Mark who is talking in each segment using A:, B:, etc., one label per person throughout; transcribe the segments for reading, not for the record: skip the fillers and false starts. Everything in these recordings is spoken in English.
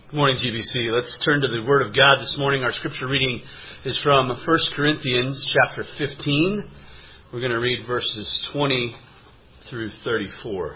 A: Good morning, GBC. Let's turn to the Word of God this morning. Our scripture reading is from 1 Corinthians chapter 15. We're going to read verses 20 through 34.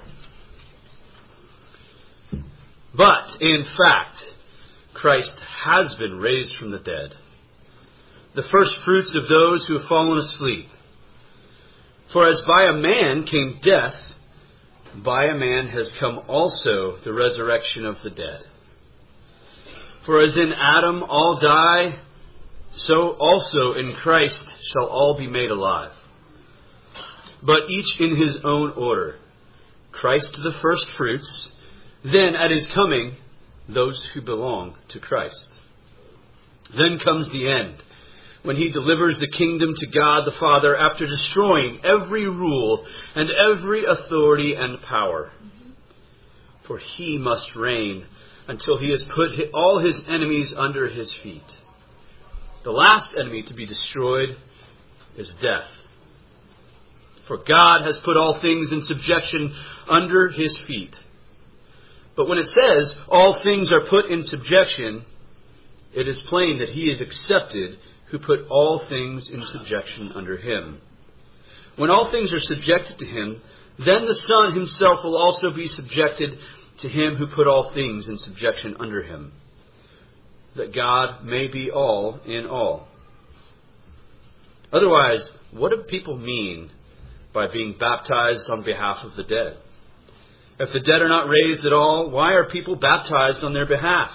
A: But, in fact, Christ has been raised from the dead, the first fruits of those who have fallen asleep. For as by a man came death, by a man has come also the resurrection of the dead. For as in Adam all die, so also in Christ shall all be made alive. But each in his own order. Christ the first fruits, then at his coming, those who belong to Christ. Then comes the end, when he delivers the kingdom to God the Father after destroying every rule and every authority and power. For he must reign until he has put all his enemies under his feet. The last enemy to be destroyed is death. For God has put all things in subjection under his feet. But when it says all things are put in subjection, it is plain that he is accepted who put all things in subjection under him. When all things are subjected to him, then the Son himself will also be subjected to him who put all things in subjection under him, that God may be all in all. Otherwise, what do people mean by being baptized on behalf of the dead? If the dead are not raised at all, why are people baptized on their behalf?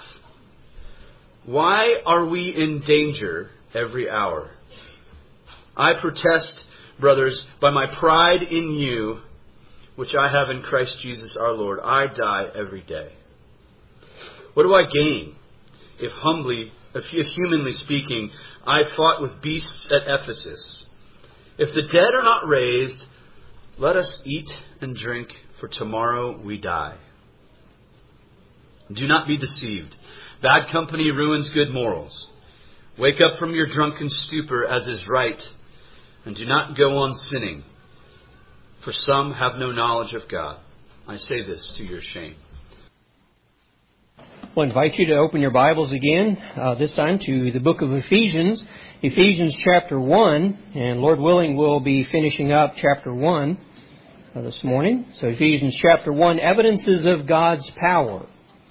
A: Why are we in danger every hour? I protest, brothers, by my pride in you, which I have in Christ Jesus our Lord, I die every day. What do I gain if humanly speaking, I fought with beasts at Ephesus? If the dead are not raised, let us eat and drink, for tomorrow we die. Do not be deceived. Bad company ruins good morals. Wake up from your drunken stupor, as is right, and do not go on sinning. For some have no knowledge of God. I say this to your shame.
B: I'll invite you to open your Bibles again, this time to the book of Ephesians. Ephesians chapter 1, and Lord willing, we'll be finishing up chapter 1 this morning. So Ephesians chapter 1, evidences of God's power.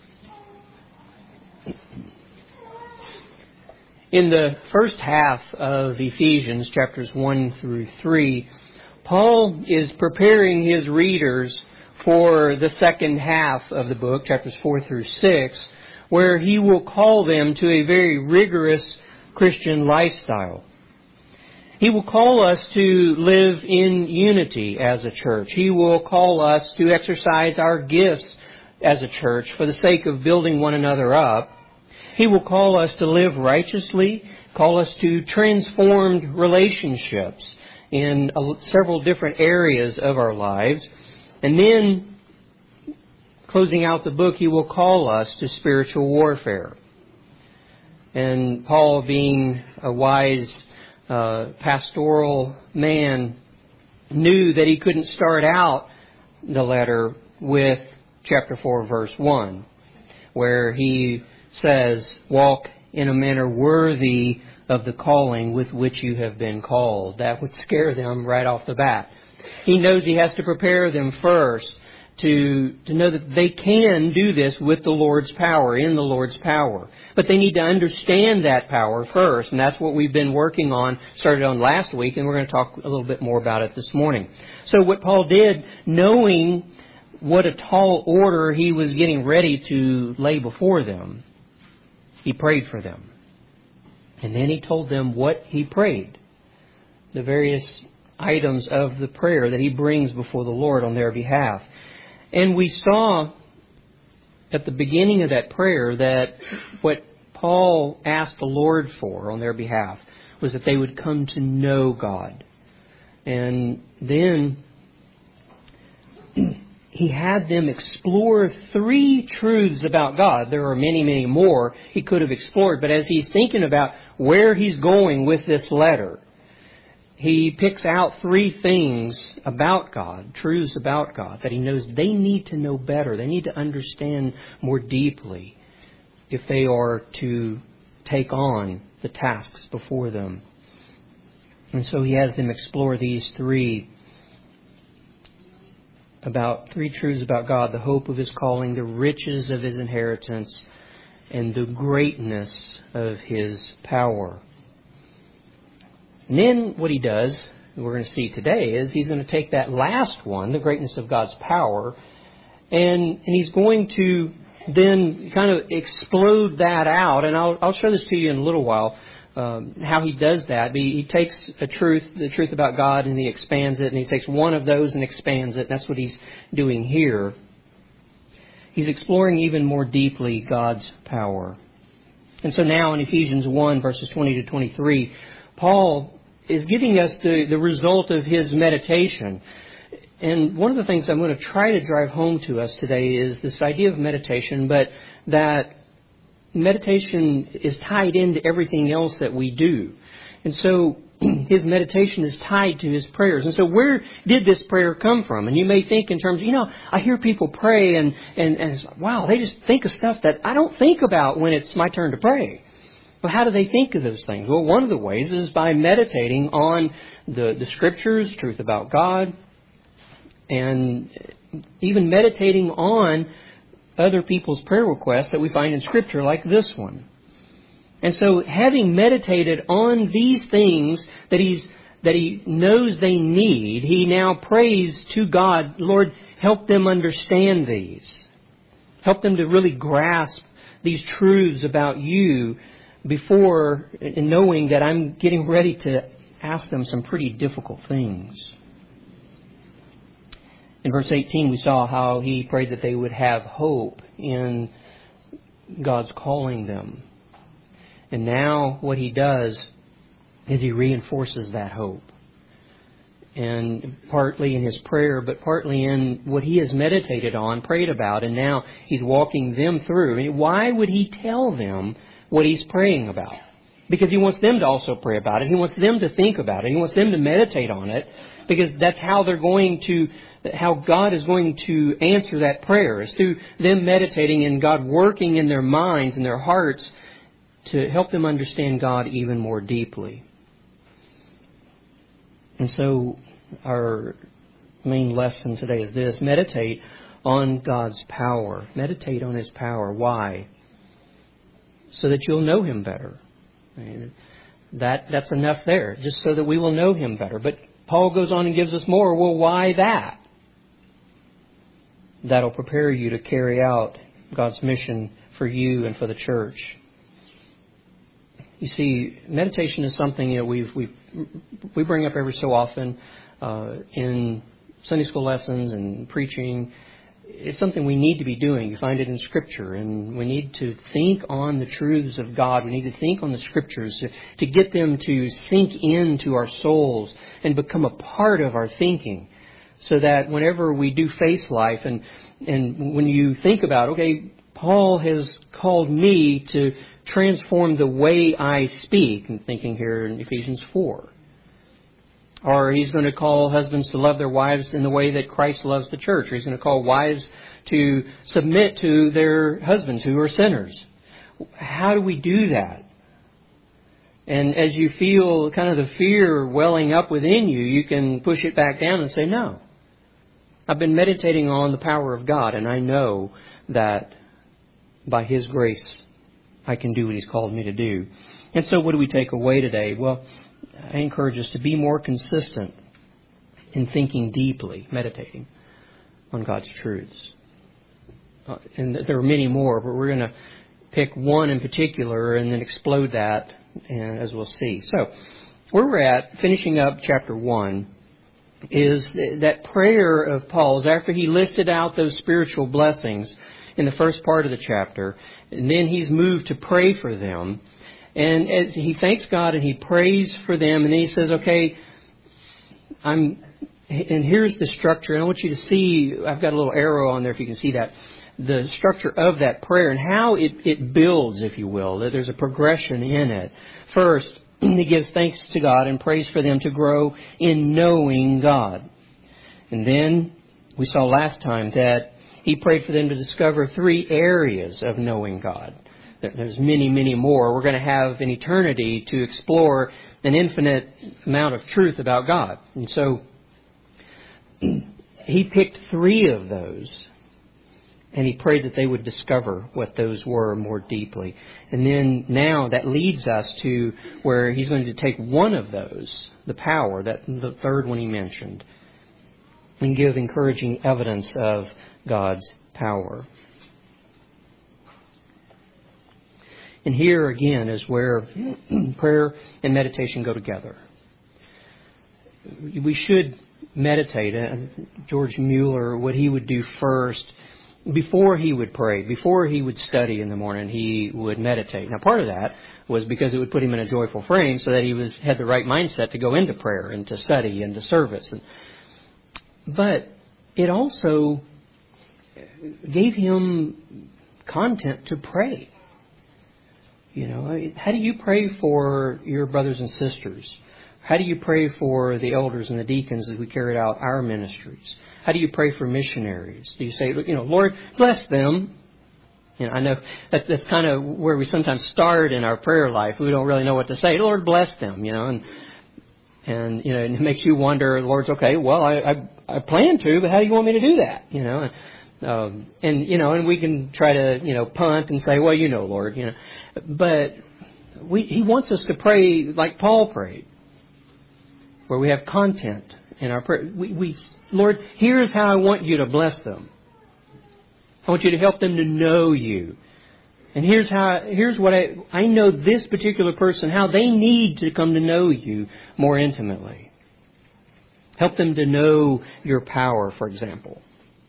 B: In the first half of Ephesians, chapters 1 through 3, Paul is preparing his readers for the second half of the book, chapters 4 through 6, where he will call them to a very rigorous Christian lifestyle. He will call us to live in unity as a church. He will call us to exercise our gifts as a church for the sake of building one another up. He will call us to live righteously, call us to transformed relationships in several different areas of our lives. And then, closing out the book, he will call us to spiritual warfare. And Paul, being a wise pastoral man, knew that he couldn't start out the letter with chapter 4, verse 1, where he says, walk in a manner worthy of the calling with which you have been called. That would scare them right off the bat. He knows he has to prepare them first to know that they can do this with the Lord's power, in the Lord's power. But they need to understand that power first, and that's what we've been working on, started on last week, and we're going to talk a little bit more about it this morning. So what Paul did, knowing what a tall order he was getting ready to lay before them, he prayed for them. And then he told them what he prayed, the various items of the prayer that he brings before the Lord on their behalf. And we saw at the beginning of that prayer that what Paul asked the Lord for on their behalf was that they would come to know God. And then he had them explore 3 truths about God. There are many, many more he could have explored. But as he's thinking about where he's going with this letter, he picks out 3 things about God, truths about God, that he knows they need to know better. They need to understand more deeply. if they are to take on the tasks before them. And so he has them explore these three truths about God: the hope of His calling, the riches of His inheritance, and the greatness of His power. And then what he does, we're going to see today, is he's going to take that last one, the greatness of God's power, and he's going to then kind of explode that out. And I'll show this to you in a little while, how he does that. He takes the truth about God, and he expands it, and he takes one of those and expands it. That's what he's doing here. He's exploring even more deeply God's power. And so now in Ephesians 1, verses 20 to 23, Paul is giving us the result of his meditation. And one of the things I'm going to try to drive home to us today is this idea of meditation, but that meditation is tied into everything else that we do. And so his meditation is tied to his prayers. And so where did this prayer come from? And you may think in terms of, I hear people pray and it's like, wow, they just think of stuff that I don't think about when it's my turn to pray. Well, how do they think of those things? Well, one of the ways is by meditating on the Scriptures, truth about God, and even meditating on other people's prayer requests that we find in Scripture, like this one. And so, having meditated on these things that he knows they need, he now prays to God, Lord, help them understand these. Help them to really grasp these truths about you before knowing that I'm getting ready to ask them some pretty difficult things. In verse 18, we saw how he prayed that they would have hope in God's calling them. And now what he does is he reinforces that hope. And partly in his prayer, but partly in what he has meditated on, prayed about, and now he's walking them through. I mean, why would he tell them what he's praying about? Because he wants them to also pray about it. He wants them to think about it. He wants them to meditate on it, because that's how how God is going to answer that prayer, is through them meditating and God working in their minds and their hearts to help them understand God even more deeply. And so our main lesson today is this: meditate on God's power. Meditate on His power. Why? So that you'll know Him better. I mean, that's enough there, just so that we will know Him better. But Paul goes on and gives us more. Well, why that? That'll prepare you to carry out God's mission for you and for the church. You see, meditation is something that we bring up every so often in Sunday school lessons and preaching. It's something we need to be doing. You find it in Scripture, and we need to think on the truths of God. We need to think on the Scriptures to get them to sink into our souls and become a part of our thinking, so that whenever we do face life, and when you think about, okay, Paul has called me to transform the way I speak, and thinking here in Ephesians 4. Or he's going to call husbands to love their wives in the way that Christ loves the church. Or he's going to call wives to submit to their husbands who are sinners. How do we do that? And as you feel kind of the fear welling up within you, you can push it back down and say, no. I've been meditating on the power of God, and I know that by His grace I can do what He's called me to do. And so what do we take away today? Well, I encourage us to be more consistent in thinking deeply, meditating on God's truths. And there are many more, but we're going to pick one in particular and then explode that, and as we'll see. So, where we're at, finishing up chapter 1, is that prayer of Paul's after he listed out those spiritual blessings in the first part of the chapter, and then he's moved to pray for them. And as he thanks God and he prays for them, and then he says, okay, and here's the structure. And I want you to see, I've got a little arrow on there if you can see that, the structure of that prayer and how it builds, if you will. There's a progression in it. First, he gives thanks to God and prays for them to grow in knowing God. And then we saw last time that he prayed for them to discover 3 areas of knowing God. There's many, many more. We're going to have an eternity to explore an infinite amount of truth about God. And so he picked 3 of those, and he prayed that they would discover what those were more deeply. And then now that leads us to where he's going to take one of those, the power, that the third one he mentioned, and give encouraging evidence of God's power. And here again is where prayer and meditation go together. We should meditate. George Mueller, what he would do first, before he would pray, before he would study in the morning, he would meditate. Now, part of that was because it would put him in a joyful frame so that he had the right mindset to go into prayer and to study and to service. But it also gave him content to pray. You know, how do you pray for your brothers and sisters? How do you pray for the elders and the deacons as we carried out our ministries? How do you pray for missionaries? Do you say, Lord, bless them? I know that's kind of where we sometimes start in our prayer life. We don't really know what to say. Lord, bless them, and it makes you wonder, Lord's okay, well, I plan to, but how do you want me to do that? And we can try to, punt and say, well, Lord, but he wants us to pray like Paul prayed, where we have content in our prayer. Lord, here's how I want you to bless them. I want you to help them to know you. And here's what I know this particular person, how they need to come to know you more intimately. Help them to know your power, for example.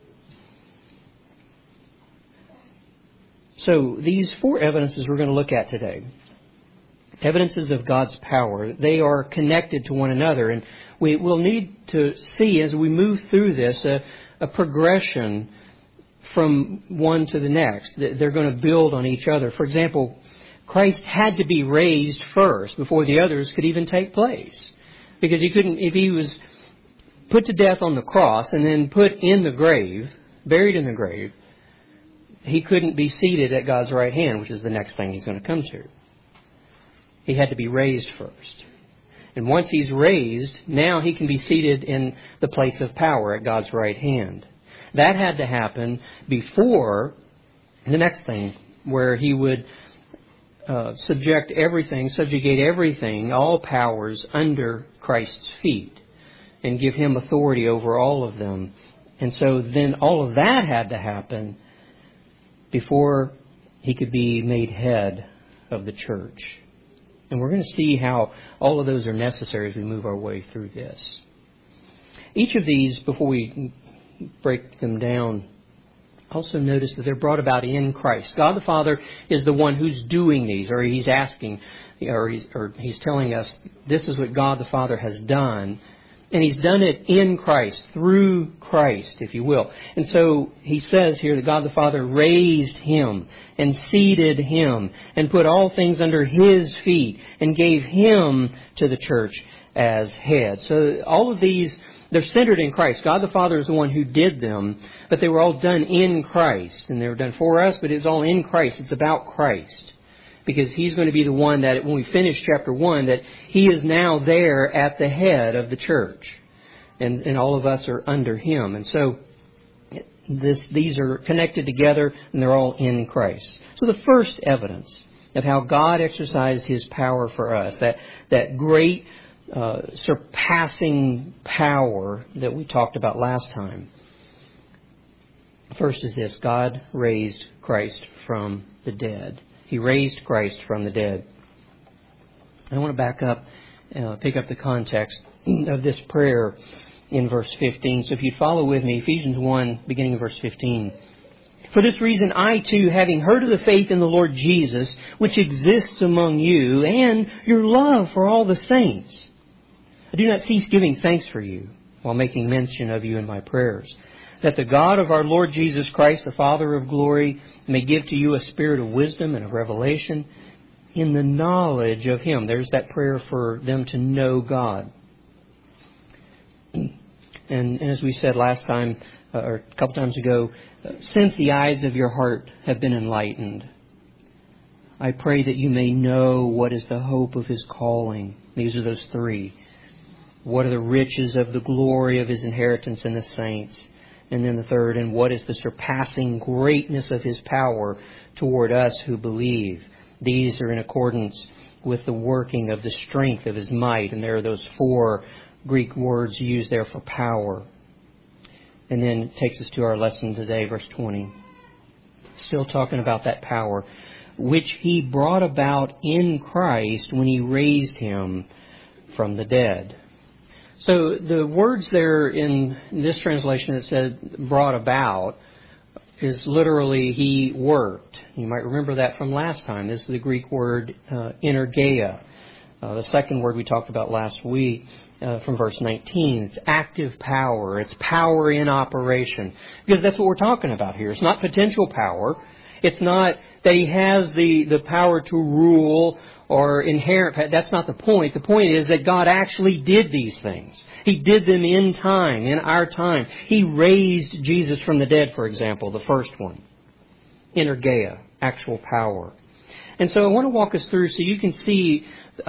B: So these 4 evidences we're going to look at today, evidences of God's power, they are connected to one another. And we will need to see as we move through this a progression from one to the next. They're going to build on each other. For example, Christ had to be raised first before the others could even take place. Because he couldn't, if he was put to death on the cross and then put in the grave, buried in the grave, he couldn't be seated at God's right hand, which is the next thing he's going to come to. He had to be raised first. And once he's raised, now he can be seated in the place of power at God's right hand. That had to happen before the next thing, where he would subjugate everything, all powers under Christ's feet, and give him authority over all of them. And so then all of that had to happen before he could be made head of the church. And we're going to see how all of those are necessary as we move our way through this. Each of these, before we break them down, also notice that they're brought about in Christ. God the Father is the one who's doing these, or he's asking, or he's telling us this is what God the Father has done. And he's done it in Christ, through Christ, if you will. And so he says here that God the Father raised him and seated him and put all things under his feet and gave him to the church as head. So all of these, they're centered in Christ. God the Father is the one who did them, but they were all done in Christ. And they were done for us, but it's all in Christ. It's about Christ. Because he's going to be the one that, when we finish chapter 1, that he is now there at the head of the church. And all of us are under him. And so these are connected together, and they're all in Christ. So the first evidence of how God exercised his power for us, that great surpassing power that we talked about last time. First is this: God raised Christ from the dead. He raised Christ from the dead. I want to back up, pick up the context of this prayer in verse 15. So if you follow with me, Ephesians 1, beginning of verse 15. For this reason, I too, having heard of the faith in the Lord Jesus, which exists among you, and your love for all the saints, I do not cease giving thanks for you, while making mention of you in my prayers, that the God of our Lord Jesus Christ, the Father of glory, may give to you a spirit of wisdom and of revelation in the knowledge of him. There's that prayer for them to know God. And as we said last time, or a couple times ago, since the eyes of your heart have been enlightened. I pray that you may know what is the hope of His calling. These are those three. What are the riches of the glory of His inheritance in the saints? And then the third, and what is the surpassing greatness of His power toward us who believe? These are in accordance with the working of the strength of His might. And there are those 4 Greek words used there for power. And then it takes us to our lesson today, verse 20. Still talking about that power, which He brought about in Christ when He raised Him from the dead. So the words there in this translation that said brought about is literally He worked. You might remember that from last time. This is the Greek word energeia. The second word we talked about last week from verse 19. It's active power. It's power in operation. Because that's what we're talking about here. It's not potential power. It's not that He has the power to rule or inherent. That's not the point. The point is that God actually did these things. He did them in time, in our time. He raised Jesus from the dead, for example, the first one. Energeia, actual power. And so I want to walk us through so you can see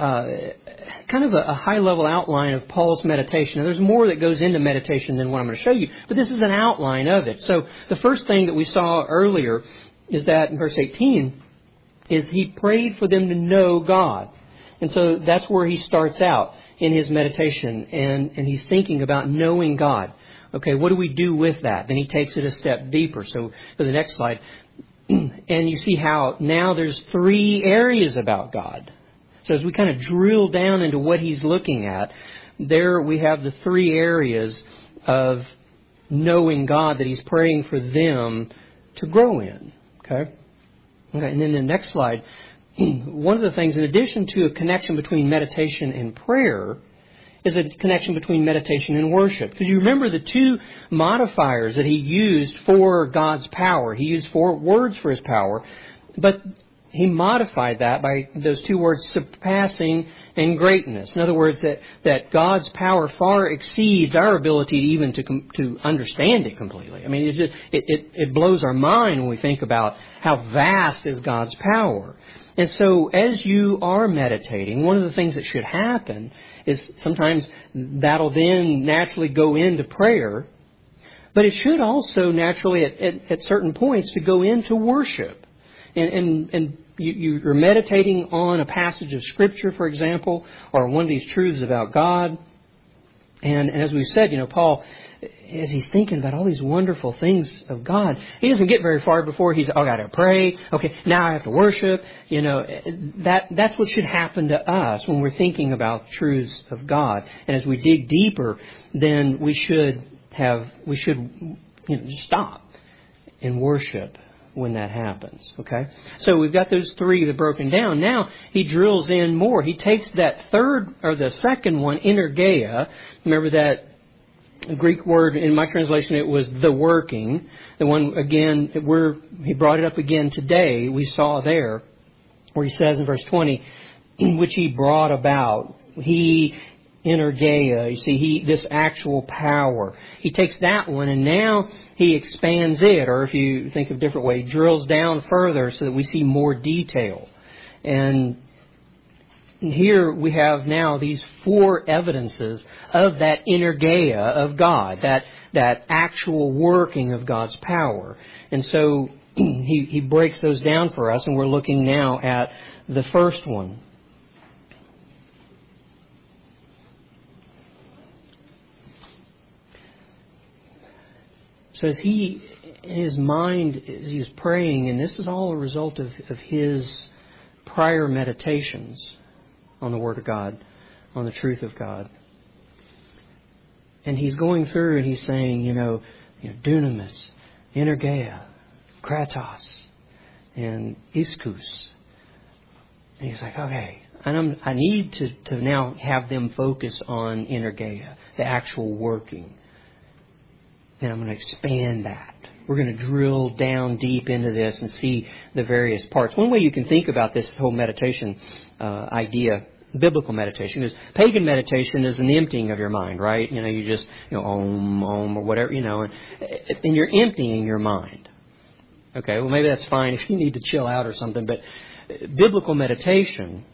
B: kind of a high-level outline of Paul's meditation. Now, there's more that goes into meditation than what I'm going to show you, but this is an outline of it. So the first thing that we saw earlier is that in verse 18 is he prayed for them to know God. And so that's where he starts out in his meditation, and he's thinking about knowing God. Okay, what do we do with that? Then he takes it a step deeper. So for the next slide, and you see how now there's 3 areas about God. So as we kind of drill down into what he's looking at, there we have the 3 areas of knowing God that he's praying for them to grow in. Okay, and then the next slide, one of the things, in addition to a connection between meditation and prayer, is a connection between meditation and worship. Because you remember the 2 modifiers that he used for God's power. He used 4 words for His power, but he modified that by those 2 words, surpassing and greatness. In other words, that God's power far exceeds our ability even to understand it completely. I mean, it blows our mind when we think about how vast is God's power. And so as you are meditating, one of the things that should happen is sometimes that'll then naturally go into prayer, but it should also naturally at certain points to go into worship. And you're meditating on a passage of Scripture, for example, or one of these truths about God. And as we've said, Paul, as he's thinking about all these wonderful things of God, he doesn't get very far before he's, I got to pray. Okay, now I have to worship. That's what should happen to us when we're thinking about truths of God. And as we dig deeper, then we should just stop and worship when that happens. Okay, so we've got those 3 that are broken down. Now he drills in more. He takes that third or the second one, energeia. Remember that Greek word in my translation, it was the working. The one again, he brought it up again today. We saw there where he says in verse 20, which he brought about. He energeia. You see, this actual power. He takes that one and now he expands it, or if you think of a different way, drills down further so that we see more detail. And here we have now these 4 evidences of that energeia of God, that actual working of God's power. And so he breaks those down for us, and we're looking now at the first one. So as in his mind, as he was praying, and this is all a result of his prior meditations on the Word of God, on the truth of God. And he's going through and he's saying, dunamis, energeia, kratos, and ischus. And he's like, okay, and I need to now have them focus on energeia, the actual working. And I'm going to expand that. We're going to drill down deep into this and see the various parts. One way you can think about this whole meditation idea, biblical meditation, is pagan meditation is an emptying of your mind, right? You just, om, or whatever, and you're emptying your mind. Okay, well maybe that's fine if you need to chill out or something, but biblical meditation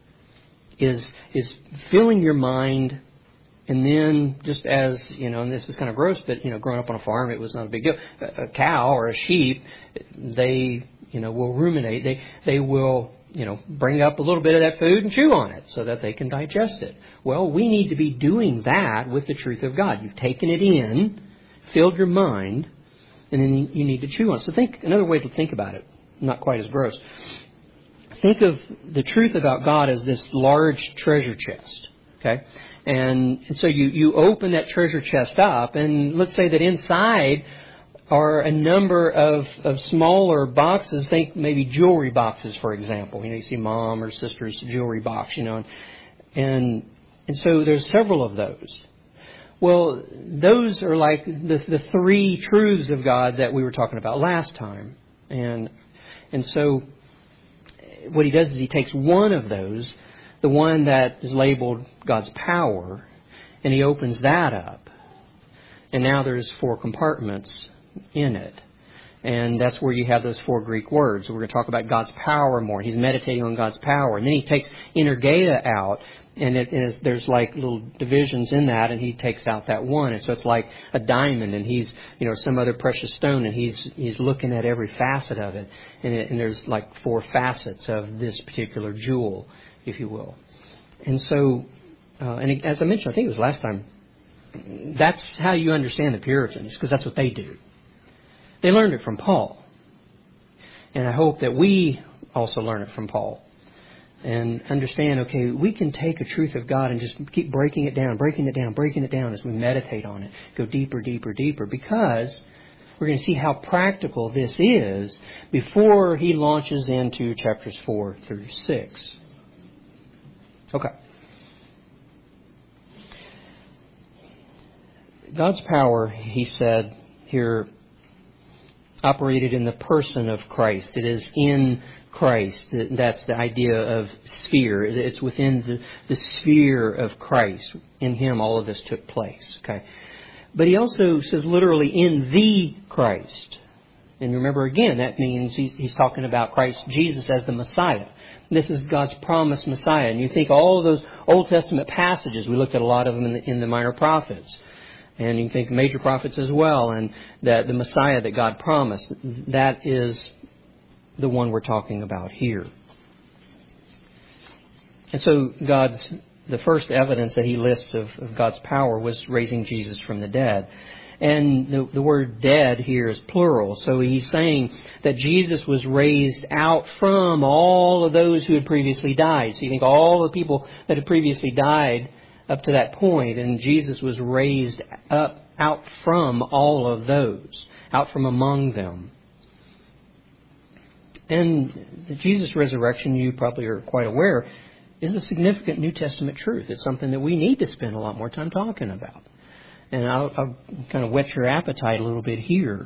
B: is filling your mind, and then just as, and this is kind of gross, but, growing up on a farm, it was not a big deal. A cow or a sheep, they, will ruminate. They will, bring up a little bit of that food and chew on it so that they can digest it. Well, we need to be doing that with the truth of God. You've taken it in, filled your mind, and then you need to chew on it. So another way to think about it, not quite as gross. Think of the truth about God as this large treasure chest, okay? And so you open that treasure chest up, and let's say that inside are a number of smaller boxes. Think maybe jewelry boxes, for example. You see mom or sister's jewelry box, and so there's several of those. Well, those are like the three truths of God that we were talking about last time. And so what he does is he takes one of those, the one that is labeled God's power, and he opens that up. And now there's 4 compartments in it. And that's where you have those 4 Greek words. So we're going to talk about God's power more. He's meditating on God's power. And then he takes energeia out, and there's like little divisions in that, and he takes out that one. And so it's like a diamond, and he's, some other precious stone, and he's looking at every facet of it. And there's like 4 facets of this particular jewel, if you will. And so, and as I mentioned, I think it was last time, that's how you understand the Puritans, because that's what they do. They learned it from Paul. And I hope that we also learn it from Paul. And understand, okay, we can take a truth of God and just keep breaking it down as we meditate on it. Go deeper, deeper, deeper. Because we're going to see how practical this is before he launches into chapters 4 through 6. Okay. God's power, he said here, operated in the person of Christ. It is in Christ. That's the idea of sphere. It's within the sphere of Christ. In Him all of this took place. Okay. But he also says literally in the Christ. And remember again, that means he's talking about Christ Jesus as the Messiah. This is God's promised Messiah. And you think all of those Old Testament passages, we looked at a lot of them in the minor prophets. And you think major prophets as well. And that the Messiah that God promised, that is the one we're talking about here. And so the first evidence that he lists of God's power was raising Jesus from the dead. And the word dead here is plural. So he's saying that Jesus was raised out from all of those who had previously died. So you think all the people that had previously died up to that point, and Jesus was raised up out from all of those, out from among them. And the Jesus resurrection, you probably are quite aware, is a significant New Testament truth. It's something that we need to spend a lot more time talking about. And I'll kind of whet your appetite a little bit here.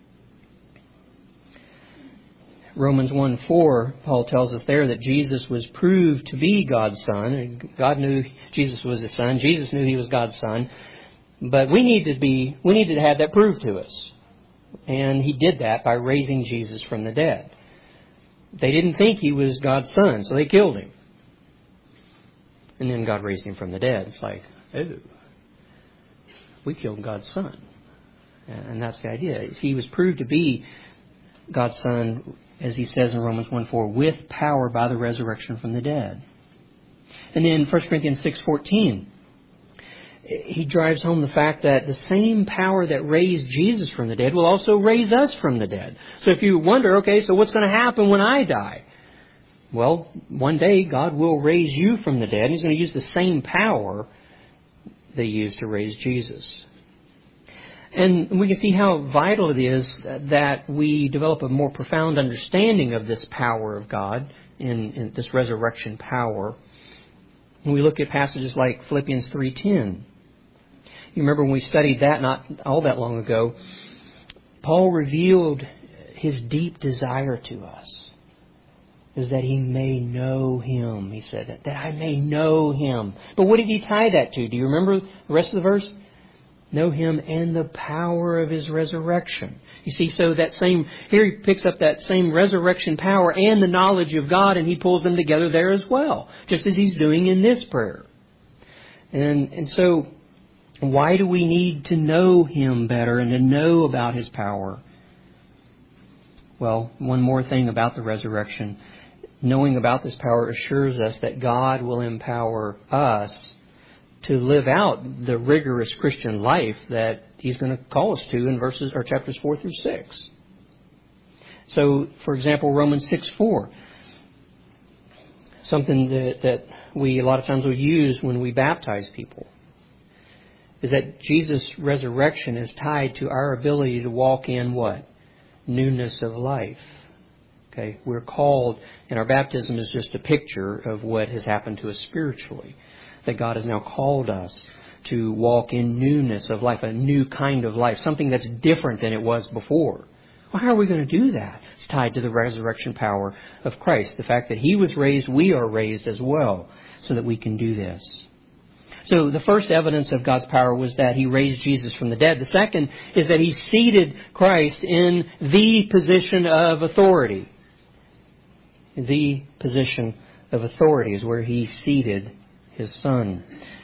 B: Romans 1:4, Paul tells us there that Jesus was proved to be God's Son. God knew Jesus was His Son. Jesus knew He was God's Son. But we needed to have that proved to us. And He did that by raising Jesus from the dead. They didn't think He was God's Son, so they killed Him. And then God raised Him from the dead. It's like, oh, we killed God's Son. And that's the idea. He was proved to be God's Son, as he says in Romans 1:4, with power by the resurrection from the dead. And then 1 Corinthians 6:14, he drives home the fact that the same power that raised Jesus from the dead will also raise us from the dead. So if you wonder, okay, so what's going to happen when I die? Well, one day God will raise you from the dead, and He's going to use the same power they used to raise Jesus. And we can see how vital it is that we develop a more profound understanding of this power of God, in this resurrection power. When we look at passages like Philippians 3:10. You remember when we studied that not all that long ago, Paul revealed his deep desire to us. Is that he may know Him, he said, that I may know Him. But what did he tie that to? Do you remember the rest of the verse? Know Him and the power of His resurrection. You see, so that same, here he picks up that same resurrection power and the knowledge of God, and he pulls them together there as well, just as he's doing in this prayer. And so, why do we need to know Him better and to know about His power? Well, one more thing about the resurrection. Knowing about this power assures us that God will empower us to live out the rigorous Christian life that He's going to call us to in chapters 4 through 6. So, for example, Romans 6:4, something that we a lot of times will use when we baptize people, is that Jesus' resurrection is tied to our ability to walk in what? Newness of life. Okay, we're called, and our baptism is just a picture of what has happened to us spiritually. That God has now called us to walk in newness of life, a new kind of life, something that's different than it was before. Well, how are we going to do that? It's tied to the resurrection power of Christ. The fact that He was raised, we are raised as well, so that we can do this. So the first evidence of God's power was that He raised Jesus from the dead. The second is that He seated Christ in the position of authority. The position of authority is where He seated His Son.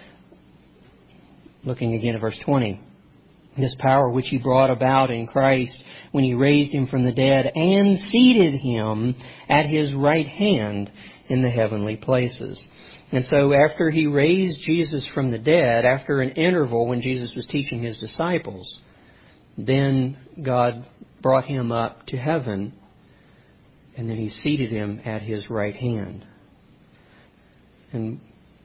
B: Looking again at verse 20. This power which He brought about in Christ when He raised Him from the dead and seated Him at His right hand in the heavenly places. And so after He raised Jesus from the dead, after an interval when Jesus was teaching His disciples, then God brought Him up to heaven, and then He seated Him at His right hand. And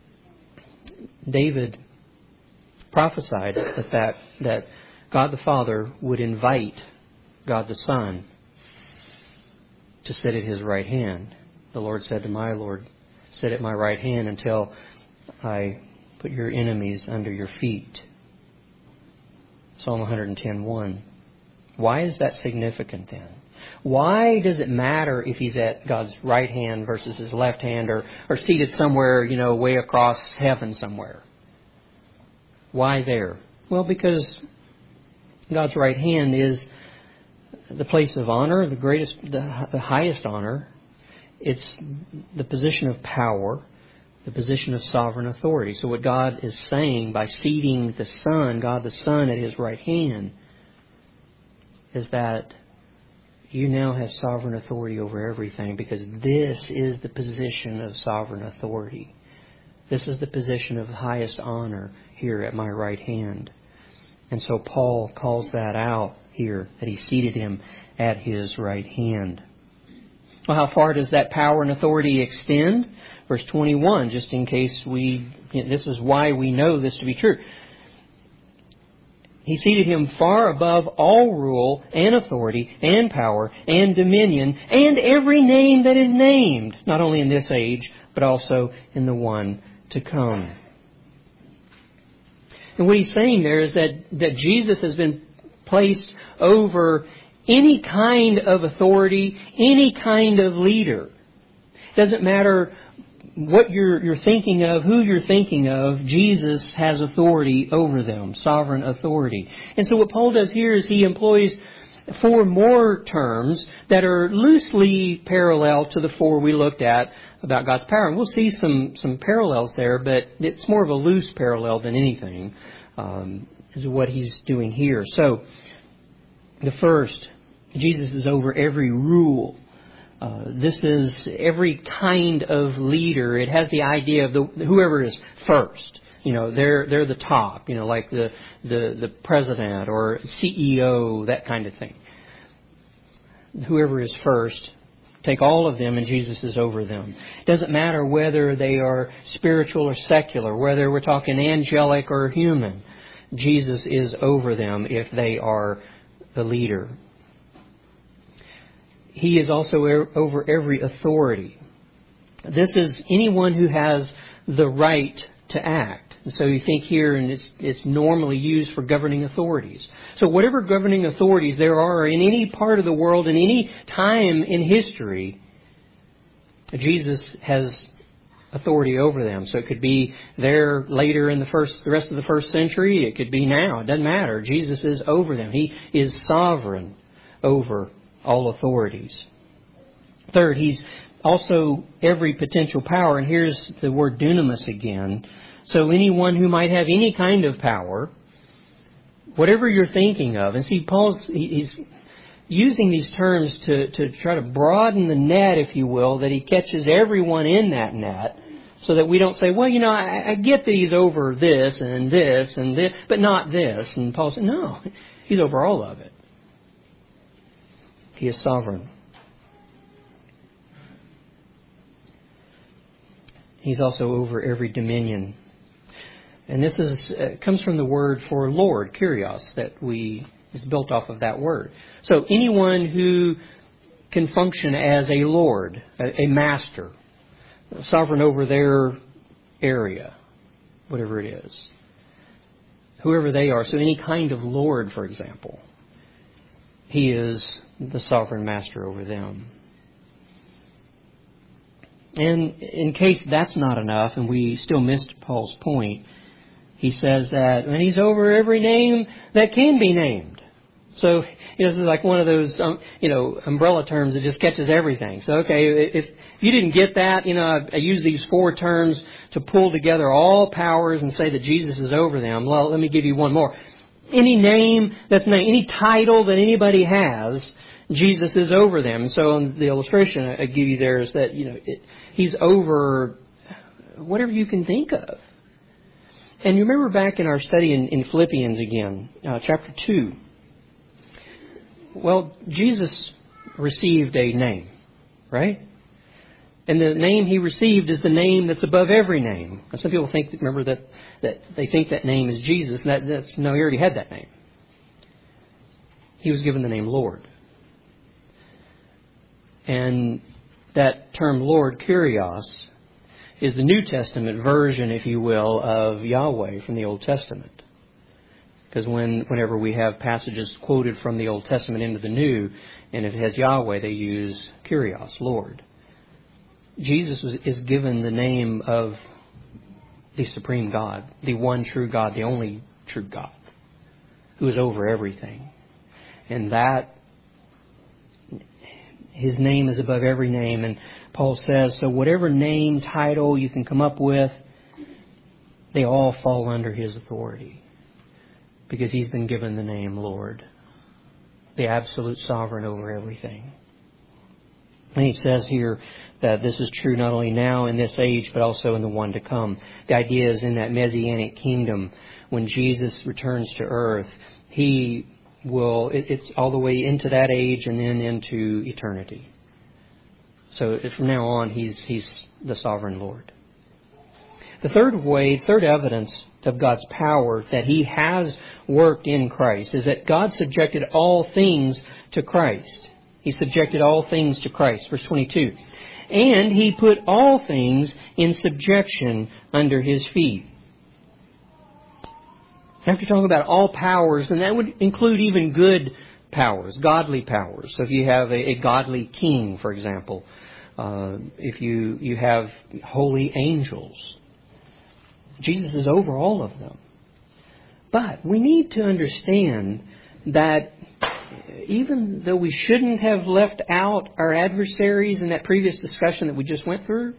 B: David prophesied that God the Father would invite God the Son to sit at His right hand. The Lord said to my Lord, sit at my right hand until I put your enemies under your feet. Psalm 110:1. Why is that significant then? Why does it matter if He's at God's right hand versus His left hand or seated somewhere, way across heaven somewhere? Why there? Well, because God's right hand is the place of honor, the highest honor. It's the position of power, the position of sovereign authority. So what God is saying by seating the Son, God the Son, at His right hand, is that you now have sovereign authority over everything, because this is the position of sovereign authority. This is the position of highest honor here at my right hand. And so Paul calls that out here, that He seated Him at His right hand. Well, how far does that power and authority extend? Verse 21, just in case this is why we know this to be true. He seated Him far above all rule and authority and power and dominion and every name that is named, not only in this age, but also in the one to come. And what he's saying there is that Jesus has been placed over any kind of authority, any kind of leader. It doesn't matter what you're thinking of, who you're thinking of, Jesus has authority over them, sovereign authority. And so what Paul does here is he employs 4 more terms that are loosely parallel to the 4 we looked at about God's power. And we'll see some parallels there, but it's more of a loose parallel than anything, is what he's doing here. So, the first, Jesus is over every rule. This is every kind of leader. It has the idea of whoever is first. They're the top. Like the president or CEO, that kind of thing. Whoever is first, take all of them, and Jesus is over them. It doesn't matter whether they are spiritual or secular, whether we're talking angelic or human. Jesus is over them if they are the leader. He is also over every authority. This is anyone who has the right to act. And so you think here, and it's normally used for governing authorities. So whatever governing authorities there are in any part of the world, in any time in history, Jesus has authority over them. So it could be there later in the rest of the first century. It could be now. It doesn't matter. Jesus is over them. He is sovereign over all authorities. Third, He's also every potential power. And here's the word dunamis again. So anyone who might have any kind of power, whatever you're thinking of. And see, he's using these terms to try to broaden the net, if you will, that He catches everyone in that net, so that we don't say, well, I get that He's over this, but not this. And Paul said, no, He's over all of it. He is sovereign. He's also over every dominion. And this comes from the word for Lord, Kyrios, is built off of that word. So anyone who can function as a Lord, a master, sovereign over their area, whatever it is, whoever they are. So any kind of Lord, for example, He is the sovereign master over them. And in case that's not enough, and we still missed Paul's point, he says that when He's over every name that can be named. So, this is like one of those, umbrella terms that just catches everything. So, okay, if you didn't get that, I use these 4 terms to pull together all powers and say that Jesus is over them. Well, let me give you one more. Any name that's named, any title that anybody has, Jesus is over them. So, on the illustration I give you there is that, He's over whatever you can think of. And you remember back in our study in Philippians again, chapter 2. Well, Jesus received a name, right? And the name He received is the name that's above every name. Now, some people think, that they think that name is Jesus. No, He already had that name. He was given the name Lord. And that term Lord, Kyrios, is the New Testament version, if you will, of Yahweh from the Old Testament. Because whenever we have passages quoted from the Old Testament into the New, and if it has Yahweh, they use Kyrios, Lord. Jesus is given the name of the supreme God, the one true God, the only true God, who is over everything. And that, His name is above every name. And Paul says, so whatever name, title you can come up with, they all fall under His authority. Because He's been given the name Lord, the absolute sovereign over everything. And he says here that this is true not only now in this age, but also in the one to come. The idea is in that Messianic kingdom, when Jesus returns to earth, it's all the way into that age and then into eternity. So from now on, He's the sovereign Lord. The third evidence of God's power that He has worked in Christ is that God subjected all things to Christ. He subjected all things to Christ. Verse 22. And He put all things in subjection under His feet. After talking about all powers, and that would include even good powers, godly powers. So if you have a godly king, for example, if you have holy angels, Jesus is over all of them. But we need to understand that even though we shouldn't have left out our adversaries in that previous discussion that we just went through,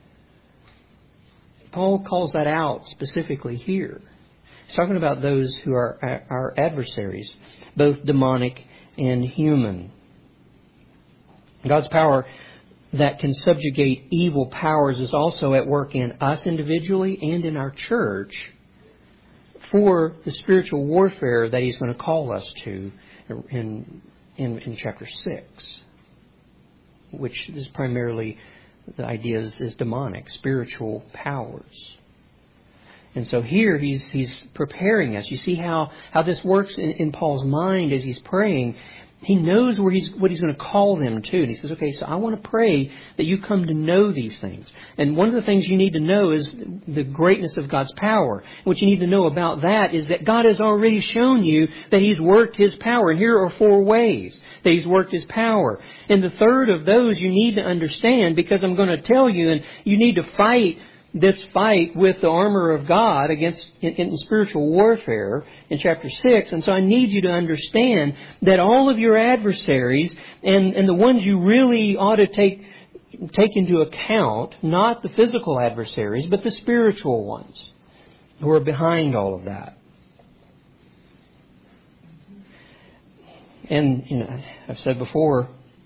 B: Paul calls that out specifically here. He's talking about those who are our adversaries, both demonic and human. God's power that can subjugate evil powers is also at work in us individually and in our church for the spiritual warfare that He's going to call us to in chapter 6, which is primarily the idea is demonic, spiritual powers. And so here he's preparing us. You see how this works in Paul's mind as he's praying. He knows what He's going to call them to. And He says, okay, so I want to pray that you come to know these things. And one of the things you need to know is the greatness of God's power. What you need to know about that is that God has already shown you that He's worked His power. And here are 4 ways that He's worked His power. And the third of those you need to understand, because I'm going to tell you, and you need to fight this fight with the armor of God against in spiritual warfare in chapter 6. And so I need you to understand that all of your adversaries and the ones you really ought to take into account, not the physical adversaries, but the spiritual ones who are behind all of that. And, I've said before,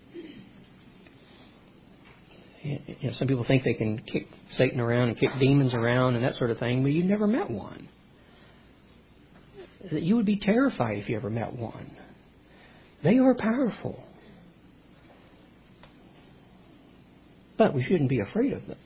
B: some people think they can kick Satan around and kick demons around and that sort of thing, but you've never met one. You would be terrified if you ever met one. They are powerful. But we shouldn't be afraid of them.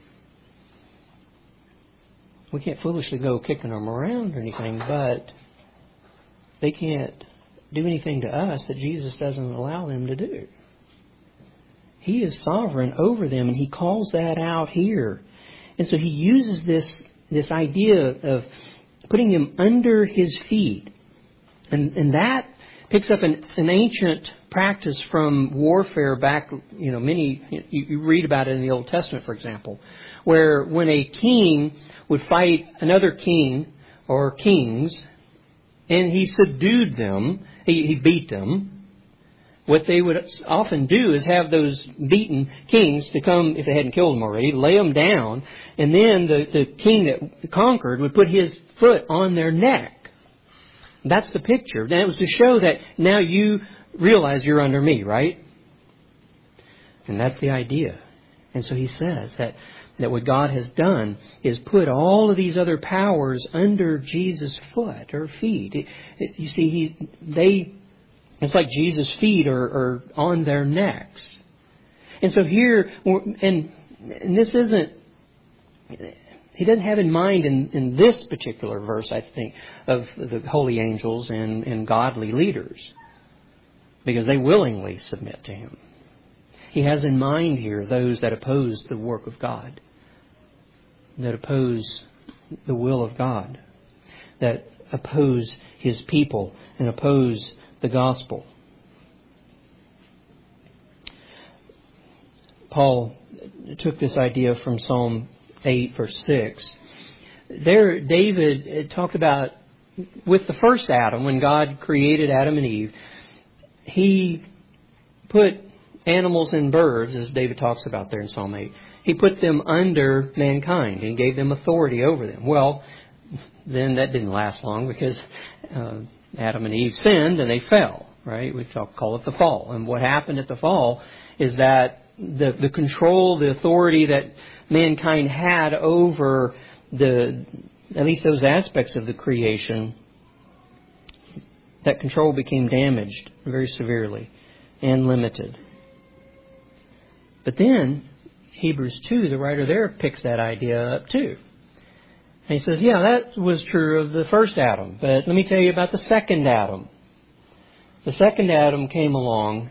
B: We can't foolishly go kicking them around or anything, but they can't do anything to us that Jesus doesn't allow them to do. He is sovereign over them, and He calls that out here. And so He uses this idea of putting them under His feet. And that picks up an ancient practice from warfare back, you read about it in the Old Testament, for example, where when a king would fight another king or kings, and he subdued them, he beat them, what they would often do is have those beaten kings to come, if they hadn't killed them already, lay them down, and then the king that conquered would put his foot on their neck. That's the picture. And it was to show that now you realize you're under me, right? And that's the idea. And so He says that what God has done is put all of these other powers under Jesus' foot or feet. You see, it's like Jesus' feet are on their necks. And so here, and this isn't, He doesn't have in mind in this particular verse, I think, of the holy angels and godly leaders, because they willingly submit to Him. He has in mind here those that oppose the work of God, that oppose the will of God, that oppose His people and oppose the gospel. Paul took this idea from Psalm 8, verse 6. There, David talked about with the first Adam, when God created Adam and Eve, He put animals and birds, as David talks about there in Psalm 8, He put them under mankind and gave them authority over them. Well, then that didn't last long, because Adam and Eve sinned and they fell, right? We call it the fall. And what happened at the fall is that the control, the authority that mankind had over at least those aspects of the creation, that control became damaged very severely and limited. But then Hebrews 2, the writer there picks that idea up too. And he says, yeah, that was true of the first Adam. But let me tell you about the second Adam. The second Adam came along,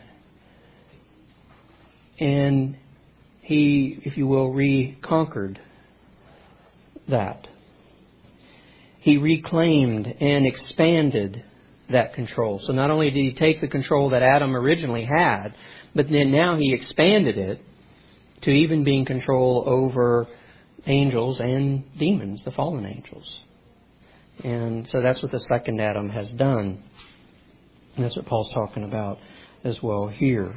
B: and he, if you will, reconquered that. He reclaimed and expanded that control. So not only did He take the control that Adam originally had, but then now He expanded it to even being control over angels and demons, the fallen angels. And so that's what the second Adam has done. And that's what Paul's talking about as well here.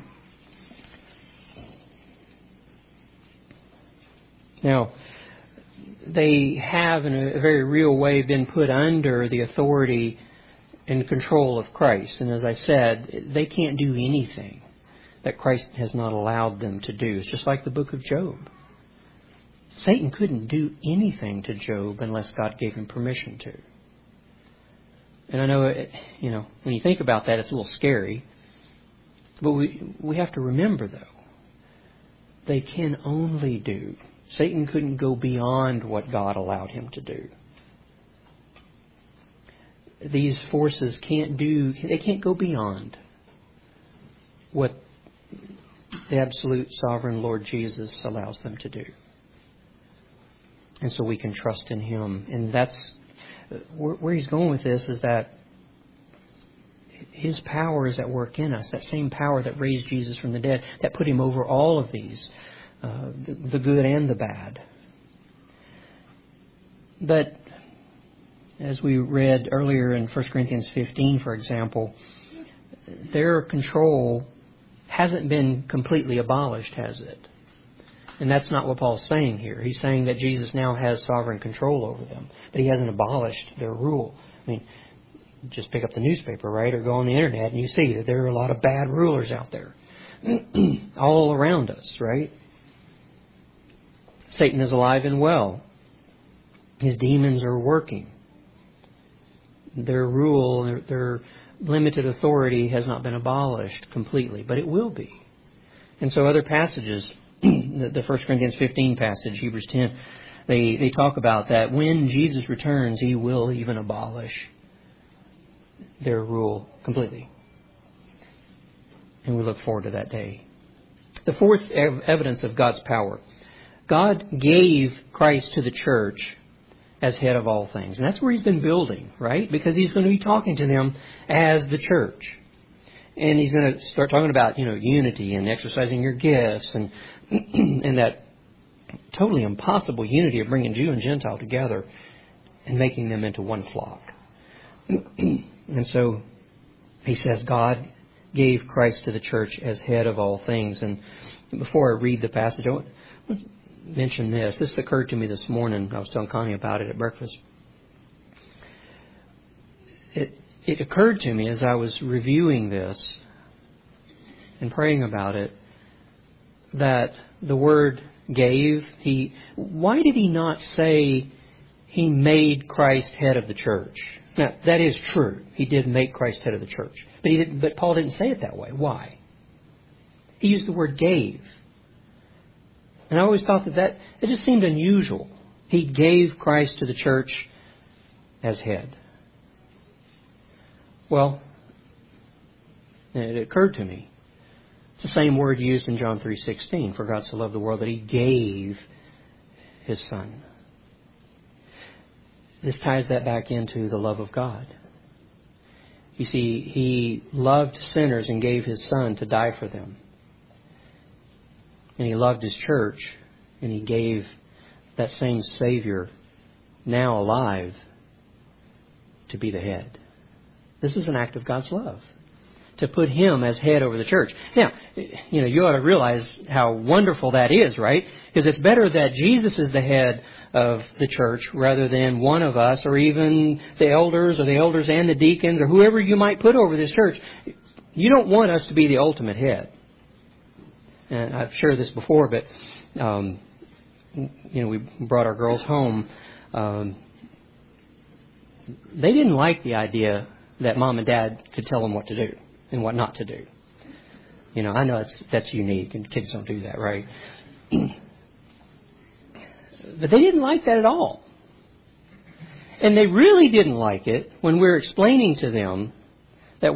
B: Now, they have in a very real way been put under the authority and control of Christ. And as I said, they can't do anything that Christ has not allowed them to do. It's just like the book of Job. Satan couldn't do anything to Job unless God gave him permission to. And I know, when you think about that, it's a little scary. But we have to remember, though, they can only do. Satan couldn't go beyond what God allowed him to do. These forces can't go beyond what the absolute sovereign Lord Jesus allows them to do. And so we can trust in Him. And that's where He's going with this, is that His power is at work in us. That same power that raised Jesus from the dead, that put Him over all of these, the good and the bad. But as we read earlier in 1 Corinthians 15, for example, their control hasn't been completely abolished, has it? And that's not what Paul's saying here. He's saying that Jesus now has sovereign control over them, but He hasn't abolished their rule. I mean, just pick up the newspaper, right, or go on the internet, and you see that there are a lot of bad rulers out there all around us, right? Satan is alive and well. His demons are working. Their rule, their limited authority has not been abolished completely, but it will be. And so other passages, the 1 Corinthians 15 passage, Hebrews 10, they talk about that when Jesus returns, He will even abolish their rule completely. And we look forward to that day. The fourth evidence of God's power. God gave Christ to the church as head of all things. And that's where He's been building, right? Because He's going to be talking to them as the church. And He's going to start talking about, unity and exercising your gifts and and that totally impossible unity of bringing Jew and Gentile together and making them into one flock. And so He says God gave Christ to the church as head of all things. And before I read the passage, I want to mention this. This occurred to me this morning. I was telling Connie about it at breakfast. It occurred to me as I was reviewing this and praying about it that the word gave, why did He not say He made Christ head of the church? Now, that is true. He did make Christ head of the church. But Paul didn't say it that way. Why? He used the word gave. And I always thought that it just seemed unusual. He gave Christ to the church as head. Well, it occurred to me. It's the same word used in John 3:16. For God so loved the world that He gave His Son. This ties that back into the love of God. You see, He loved sinners and gave His Son to die for them. And He loved His church, and He gave that same Savior, now alive, to be the head. This is an act of God's love, to put Him as head over the church. Now, you ought to realize how wonderful that is, right? Because it's better that Jesus is the head of the church rather than one of us, or even the elders and the deacons, or whoever you might put over this church. You don't want us to be the ultimate head. And I've shared this before, but we brought our girls home. They didn't like the idea that Mom and Dad could tell them what to do and what not to do. I know that's unique, and kids don't do that, right? But they didn't like that at all. And they really didn't like it when we were explaining to them that,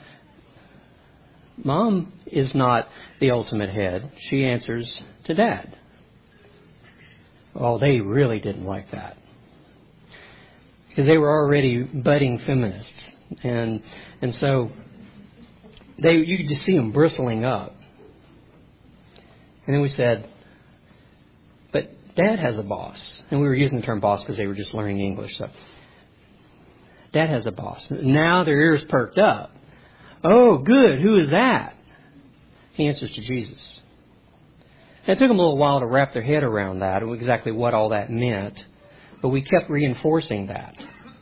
B: Mom is not the ultimate head. She answers to Dad. Well, they really didn't like that, because they were already budding feminists. And so you could just see them bristling up. And then we said, but Dad has a boss. And we were using the term boss because they were just learning English. So Dad has a boss. Now their ears perked up. Oh, good. Who is that? He answers to Jesus. And it took them a little while to wrap their head around that, and exactly what all that meant. But we kept reinforcing that.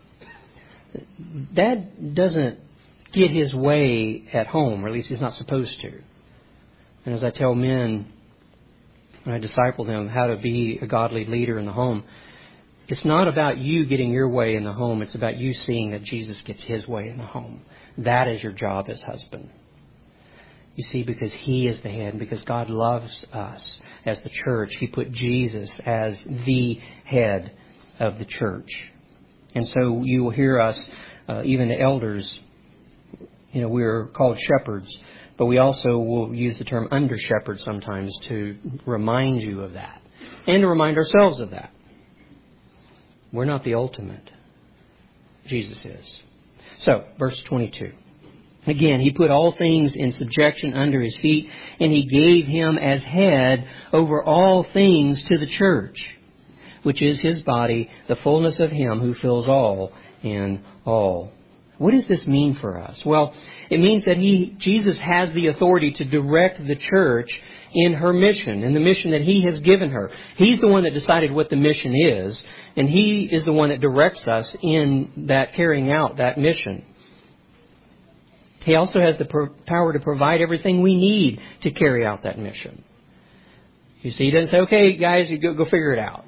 B: Dad doesn't get his way at home, or at least he's not supposed to. And as I tell men, when I disciple them how to be a godly leader in the home, it's not about you getting your way in the home. It's about you seeing that Jesus gets His way in the home. That is your job as husband. You see, because He is the head, and because God loves us as the church, He put Jesus as the head of the church. And so you will hear us, even the elders, we're called shepherds, But we also will use the term under-shepherd sometimes to remind you of that. And to remind ourselves of that. We're not the ultimate. Jesus is. So, verse 22. Again, He put all things in subjection under His feet, and He gave Him as head over all things to the church, which is His body, the fullness of Him who fills all in all. What does this mean for us? Well, it means that Jesus has the authority to direct the church in her mission, in the mission that He has given her. He's the one that decided what the mission is, and He is the one that directs us in that carrying out that mission. He also has the power to provide everything we need to carry out that mission. You see, He doesn't say, okay, guys, you go figure it out.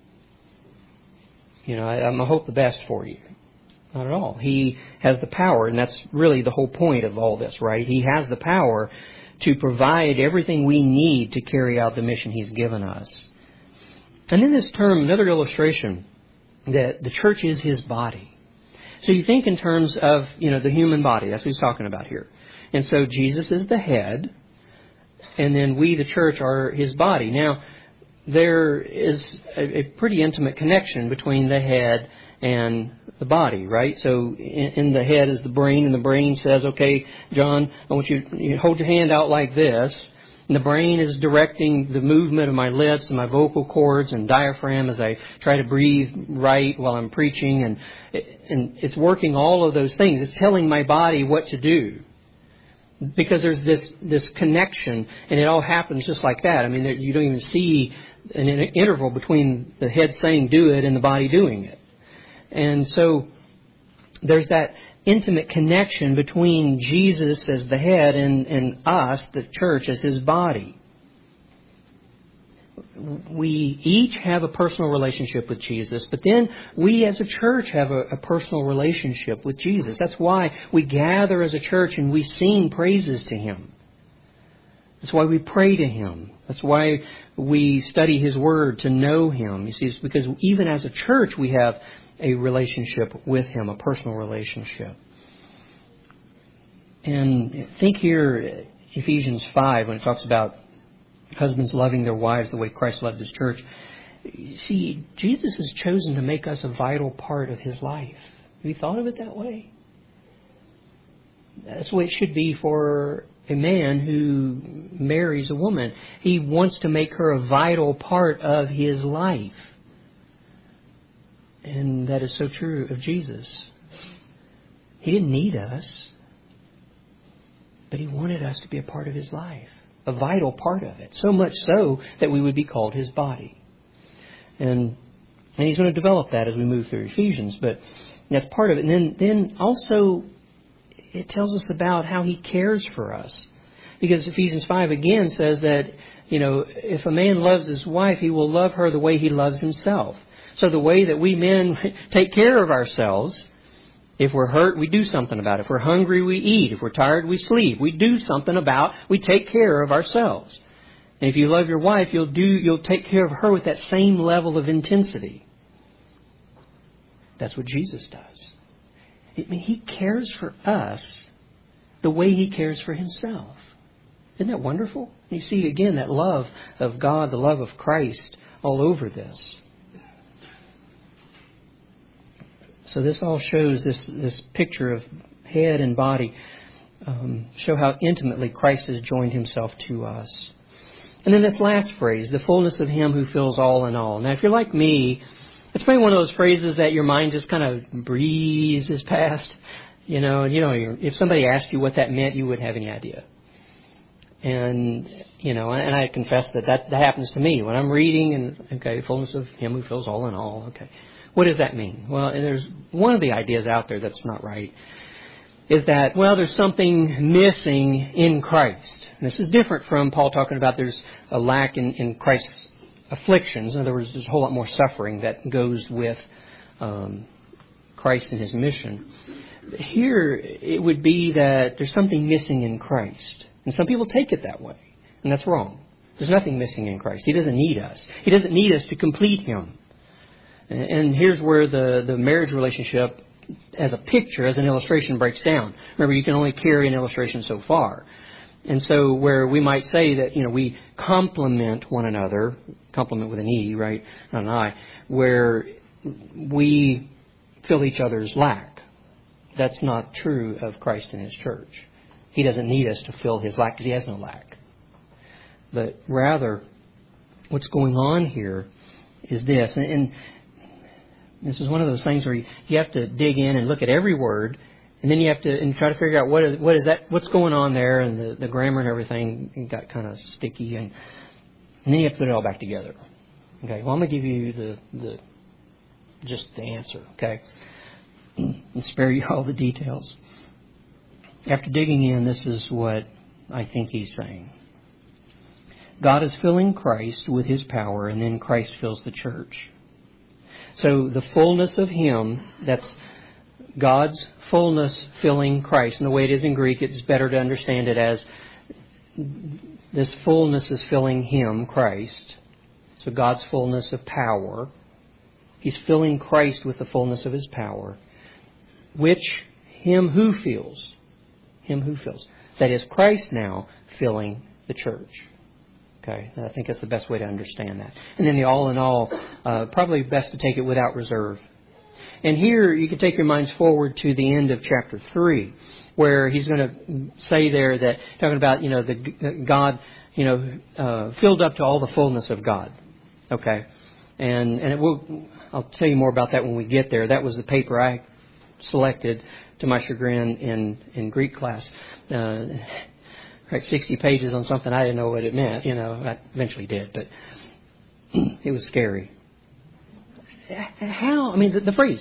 B: I'm going to hope the best for you. Not at all. He has the power, and that's really the whole point of all this, right? He has the power to provide everything we need to carry out the mission He's given us. And in this term, another illustration, that the church is His body. So you think in terms of, the human body. That's what He's talking about here. And so Jesus is the head, and then we, the church, are His body. Now, there is a pretty intimate connection between the head and the body, right? So in the head is the brain, and the brain says, okay, John, I want you to hold your hand out like this. And the brain is directing the movement of my lips and my vocal cords and diaphragm as I try to breathe right while I'm preaching. And it's working all of those things. It's telling my body what to do. Because there's this connection, and it all happens just like that. I mean, you don't even see an interval between the head saying do it and the body doing it. And so there's that intimate connection between Jesus as the head and us, the church, as His body. We each have a personal relationship with Jesus, but then we as a church have a personal relationship with Jesus. That's why we gather as a church and we sing praises to Him. That's why we pray to Him. That's why we study His Word to know Him. You see, it's because even as a church we have a relationship with Him, a personal relationship. And think here, Ephesians 5, when it talks about husbands loving their wives the way Christ loved His church. See, Jesus has chosen to make us a vital part of His life. Have you thought of it that way? That's the way it should be for a man who marries a woman. He wants to make her a vital part of his life. And that is so true of Jesus. He didn't need us, but He wanted us to be a part of His life, a vital part of it. So much so that we would be called His body. And He's going to develop that as we move through Ephesians, but that's part of it. And then also it tells us about how He cares for us. Because Ephesians 5 again says that, if a man loves his wife, he will love her the way he loves himself. So the way that we men take care of ourselves, if we're hurt, we do something about it. If we're hungry, we eat. If we're tired, we sleep. We do something we take care of ourselves. And if you love your wife, you'll take care of her with that same level of intensity. That's what Jesus does. He cares for us the way He cares for Himself. Isn't that wonderful? You see again that love of God, the love of Christ all over this. So this all shows this picture of head and body, show how intimately Christ has joined Himself to us. And then this last phrase, the fullness of Him who fills all in all. Now, if you're like me, it's probably one of those phrases that your mind just kind of breezes past. If somebody asked you what that meant, you wouldn't have any idea. And I confess that happens to me when I'm reading and, okay, fullness of Him who fills all in all. Okay. What does that mean? Well, and there's one of the ideas out there that's not right, is that, there's something missing in Christ. And this is different from Paul talking about there's a lack in Christ's afflictions. In other words, there's a whole lot more suffering that goes with Christ and His mission. Here, it would be that there's something missing in Christ. And some people take it that way. And that's wrong. There's nothing missing in Christ. He doesn't need us. He doesn't need us to complete Him. And here's where the marriage relationship, as a picture, as an illustration, breaks down. Remember, you can only carry an illustration so far. And so where we might say that, we complement one another, complement with an E, right, not an I, where we fill each other's lack. That's not true of Christ and His church. He doesn't need us to fill His lack because He has no lack. But rather, what's going on here is this. And this is one of those things where you have to dig in and look at every word, and then you have to try to figure out what's going on there, and the grammar and everything got kind of sticky, and then you have to put it all back together. Okay, well, I'm going to give you just the answer, okay, and spare you all the details. After digging in, this is what I think he's saying. God is filling Christ with His power, and then Christ fills the church. So the fullness of Him, that's God's fullness filling Christ. And the way it is in Greek, it's better to understand it as this fullness is filling Him, Christ. So God's fullness of power. He's filling Christ with the fullness of His power, which Him who fills. That is Christ now filling the church. Okay, I think that's the best way to understand that. And then the all in all, probably best to take it without reserve. And here you can take your minds forward to the end of chapter 3, where he's going to say there that, talking about, the God, filled up to all the fullness of God. Okay, and I'll tell you more about that when we get there. That was the paper I selected to my chagrin in Greek class. Like 60 pages on something I didn't know what it meant. I eventually did, but it was scary. How? I mean, the phrase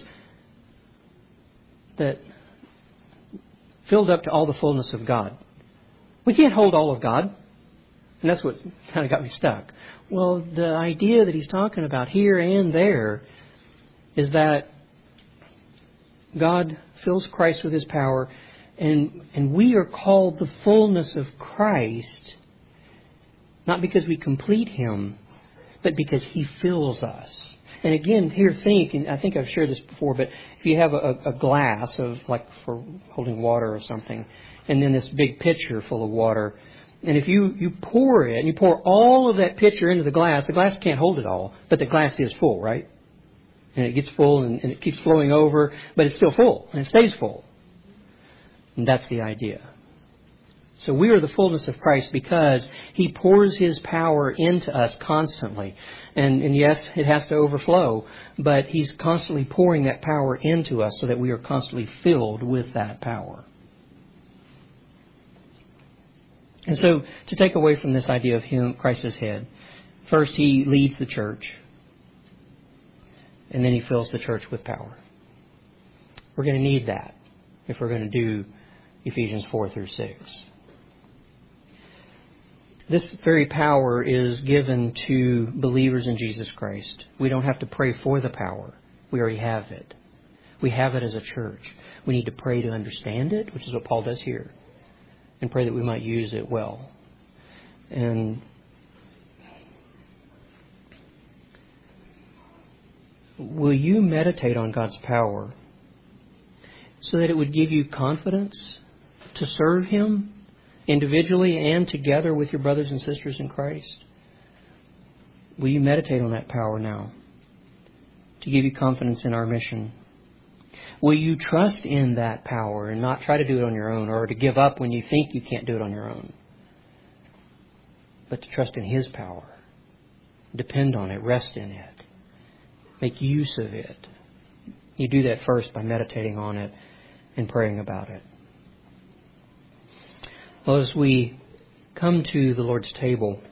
B: that filled up to all the fullness of God. We can't hold all of God. And that's what kind of got me stuck. Well, the idea that he's talking about here and there is that God fills Christ with His power, and we are called the fullness of Christ, not because we complete Him, but because He fills us. And again, here think, and I think I've shared this before, but if you have a glass of, like for holding water or something, and then this big pitcher full of water, and if you pour it, and you pour all of that pitcher into the glass can't hold it all, but the glass is full, right? And it gets full, and it keeps flowing over, but it's still full, and it stays full. And that's the idea. So we are the fullness of Christ because He pours His power into us constantly. And yes, it has to overflow, but He's constantly pouring that power into us so that we are constantly filled with that power. And so, to take away from this idea of Him, Christ as head, first He leads the church, and then He fills the church with power. We're going to need that if we're going to do Ephesians 4 through 6. This very power is given to believers in Jesus Christ. We don't have to pray for the power. We already have it. We have it as a church. We need to pray to understand it, which is what Paul does here, and pray that we might use it well. And will you meditate on God's power so that it would give you confidence to serve Him individually and together with your brothers and sisters in Christ? Will you meditate on that power now to give you confidence in our mission? Will you trust in that power and not try to do it on your own, or to give up when you think you can't do it on your own, but to trust in His power, depend on it, rest in it, make use of it? You do that first by meditating on it and praying about it. Well, as we come to the Lord's table,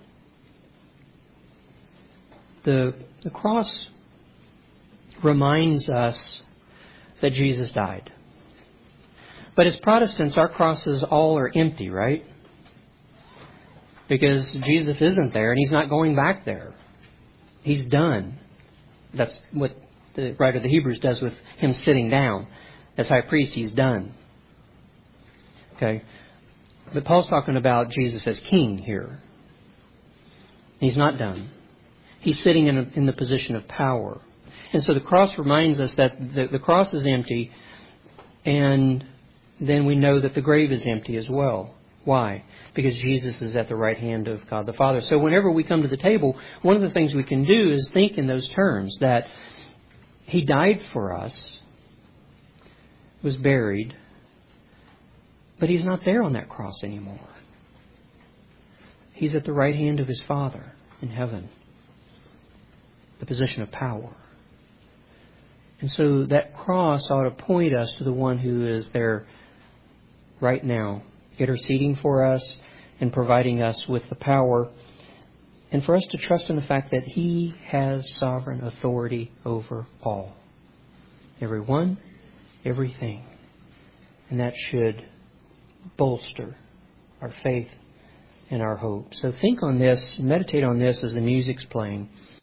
B: the cross reminds us that Jesus died. But as Protestants, our crosses all are empty, right? Because Jesus isn't there and He's not going back there. He's done. That's what the writer of the Hebrews does with Him sitting down. As high priest, He's done. Okay? But Paul's talking about Jesus as king here. He's not done. He's sitting in the position of power. And so the cross reminds us that the cross is empty, and then we know that the grave is empty as well. Why? because Jesus is at the right hand of God the Father. So whenever we come to the table, one of the things we can do is think in those terms, that He died for us, was buried, but He's not there on that cross anymore. He's at the right hand of His Father in heaven, the position of power. And so that cross ought to point us to the one who is there right now, interceding for us and providing us with the power, and for us to trust in the fact that He has sovereign authority over all. Everyone, everything. And that should bolster our faith and our hope. So think on this, meditate on this as the music's playing.